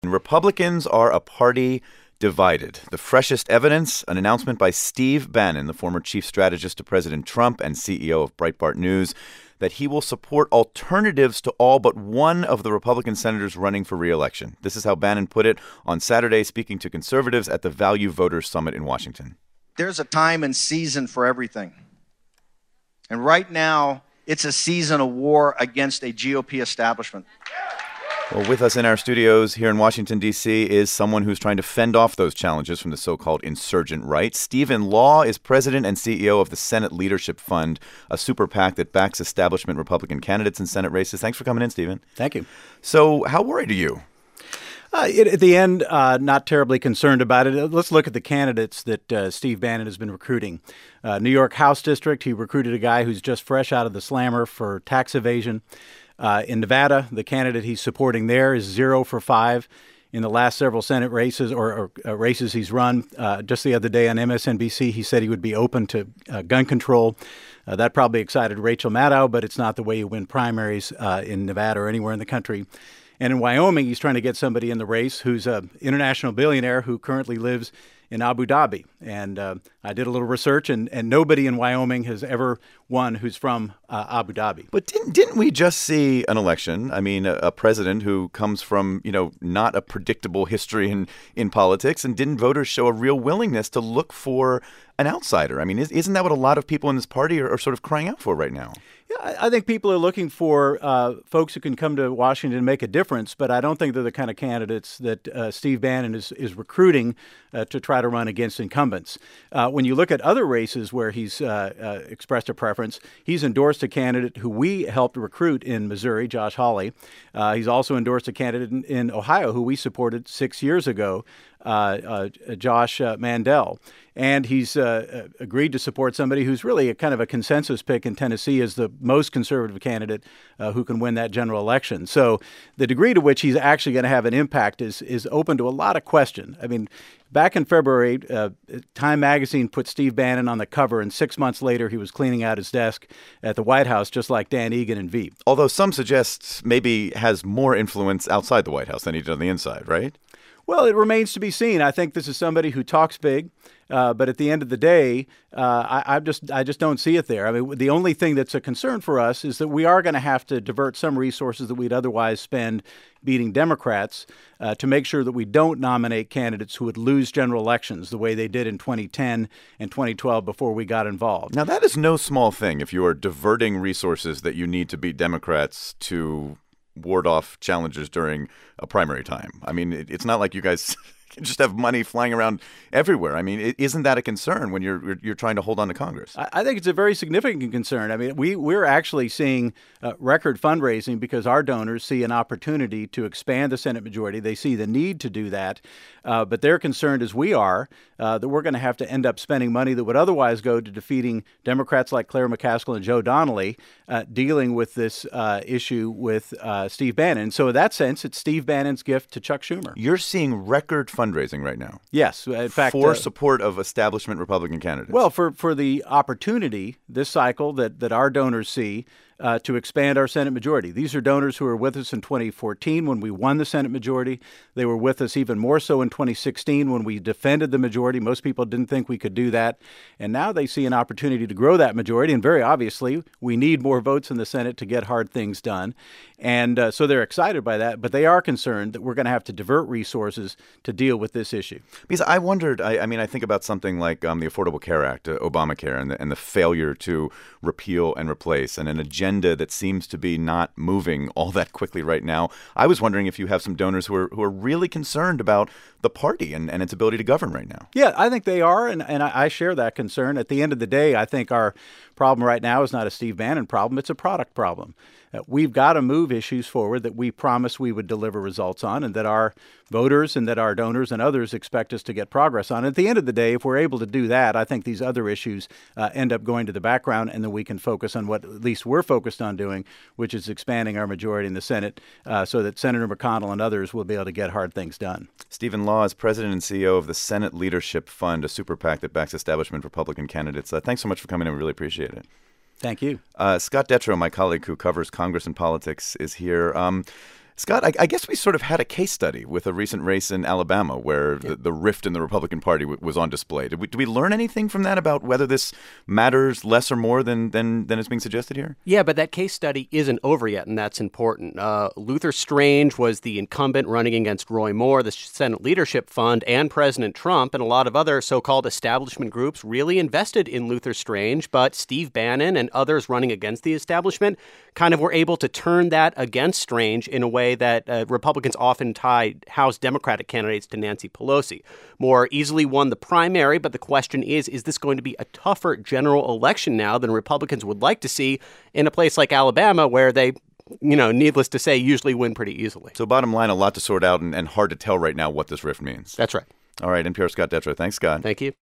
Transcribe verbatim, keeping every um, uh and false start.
Republicans are a party divided. The freshest evidence, an announcement by Steve Bannon, the former chief strategist to President Trump and C E O of Breitbart News, that he will support alternatives to all but one of the Republican senators running for re-election. This is how Bannon put it on Saturday, speaking to conservatives at the Value Voters Summit in Washington. There's a time and season for everything. And right now, it's a season of war against a G O P establishment. Well, with us in our studios here in Washington, D C is someone who's trying to fend off those challenges from the so-called insurgent right. Stephen Law is president and C E O of the Senate Leadership Fund, a super PAC that backs establishment Republican candidates in Senate races. Thanks for coming in, Stephen. Thank you. So how worried are you? Uh, it, at the end, uh, not terribly concerned about it. Let's look at the candidates that uh, Steve Bannon has been recruiting. Uh, New York House District, he recruited a guy who's just fresh out of the slammer for tax evasion. Uh, in Nevada, the candidate he's supporting there is zero for five in the last several Senate races or, or uh, races he's run. Uh, just the other day on M S N B C, he said he would be open to uh, gun control. Uh, that probably excited Rachel Maddow, but it's not the way you win primaries uh, in Nevada or anywhere in the country. And in Wyoming, he's trying to get somebody in the race who's an international billionaire who currently lives in Abu Dhabi. And uh, I did a little research, and, and nobody in Wyoming has ever won who's from uh, Abu Dhabi. But didn't, didn't we just see an election? I mean, a, a president who comes from, you know, not a predictable history in, in politics, and didn't voters show a real willingness to look for an outsider? I mean, is, isn't that what a lot of people in this party are, are sort of crying out for right now? Yeah, I think people are looking for uh, folks who can come to Washington and make a difference, but I don't think they're the kind of candidates that uh, Steve Bannon is, is recruiting uh, to try to run against incumbents. Uh, when you look at other races where he's uh, uh, expressed a preference, he's endorsed a candidate who we helped recruit in Missouri, Josh Hawley. Uh, he's also endorsed a candidate in, in Ohio who we supported six years ago, uh, uh, Josh uh, Mandel. And he's uh, agreed to support somebody who's really a kind of a consensus pick in Tennessee as the most conservative candidate uh, who can win that general election. So the degree to which he's actually going to have an impact is is open to a lot of question. I mean, back in February, uh, Time magazine put Steve Bannon on the cover, and six months later he was cleaning out his desk at the White House, just like Dan Egan and Veep. Although some suggest maybe has more influence outside the White House than he did on the inside, right? Well, it remains to be seen. I think this is somebody who talks big, uh, but at the end of the day, uh, I, I just I just don't see it there. I mean, the only thing that's a concern for us is that we are going to have to divert some resources that we'd otherwise spend beating Democrats uh, to make sure that we don't nominate candidates who would lose general elections the way they did in twenty ten and twenty twelve before we got involved. Now, that is no small thing if you are diverting resources that you need to beat Democrats to ward off challengers during a primary time. I mean, it, it's not like you guys can just have money flying around everywhere. I mean, it, isn't that a concern when you're you're trying to hold on to Congress? I, I think it's a very significant concern. I mean, we, we're actually seeing uh, record fundraising because our donors see an opportunity to expand the Senate majority. They see the need to do that, uh, but they're concerned, as we are, uh, that we're going to have to end up spending money that would otherwise go to defeating Democrats like Claire McCaskill and Joe Donnelly, uh, dealing with this uh, issue with uh, Steve Bannon. So in that sense, it's Steve Bannon's gift to Chuck Schumer. You're seeing record fundraising right now. Yes. In fact, for uh, support of establishment Republican candidates. Well, for, for the opportunity this cycle that, that our donors see uh, to expand our Senate majority. These are donors who were with us in twenty fourteen when we won the Senate majority. They were with us even more so in twenty sixteen when we defended the majority. Most people didn't think we could do that. And now they see an opportunity to grow that majority. And very obviously, we need more votes in the Senate to get hard things done. And uh, so they're excited by that. But they are concerned that we're going to have to divert resources to deal with this issue. Because I wondered, I, I mean, I think about something like um, the Affordable Care Act, uh, Obamacare, and the, and the failure to repeal and replace, and an agenda that seems to be not moving all that quickly right now. I was wondering if you have some donors who are who are really concerned about the party and, and its ability to govern right now. Yeah, I think they are, and, and I, I share that concern. At the end of the day, I think our problem right now is not a Steve Bannon problem, it's a product problem. Uh, we've got to move issues forward that we promised we would deliver results on and that our voters and that our donors and others expect us to get progress on. At the end of the day, if we're able to do that, I think these other issues uh, end up going to the background, and then we can focus on what at least we're focused on doing, which is expanding our majority in the Senate uh, so that Senator McConnell and others will be able to get hard things done. Stephen Law is president and C E O of the Senate Leadership Fund, a super PAC that backs establishment Republican candidates. Uh, thanks so much for coming in. We really appreciate it. Thank you. Uh, Scott Detrow, my colleague who covers Congress and politics, is here. Um, Scott, I, I guess we sort of had a case study with a recent race in Alabama where yeah. the, the rift in the Republican Party w- was on display. Did we, did we learn anything from that about whether this matters less or more than, than, than is being suggested here? Yeah, but that case study isn't over yet, and that's important. Uh, Luther Strange was the incumbent running against Roy Moore, the Senate Leadership Fund, and President Trump, and a lot of other so-called establishment groups really invested in Luther Strange, but Steve Bannon and others running against the establishment kind of were able to turn that against Strange in a way that uh, Republicans often tie House Democratic candidates to Nancy Pelosi. Moore easily won the primary, but the question is, is this going to be a tougher general election now than Republicans would like to see in a place like Alabama where they, you know, needless to say, usually win pretty easily? So bottom line, a lot to sort out and, and hard to tell right now what this rift means. That's right. All right, N P R's Scott Detrow. Thanks, Scott. Thank you.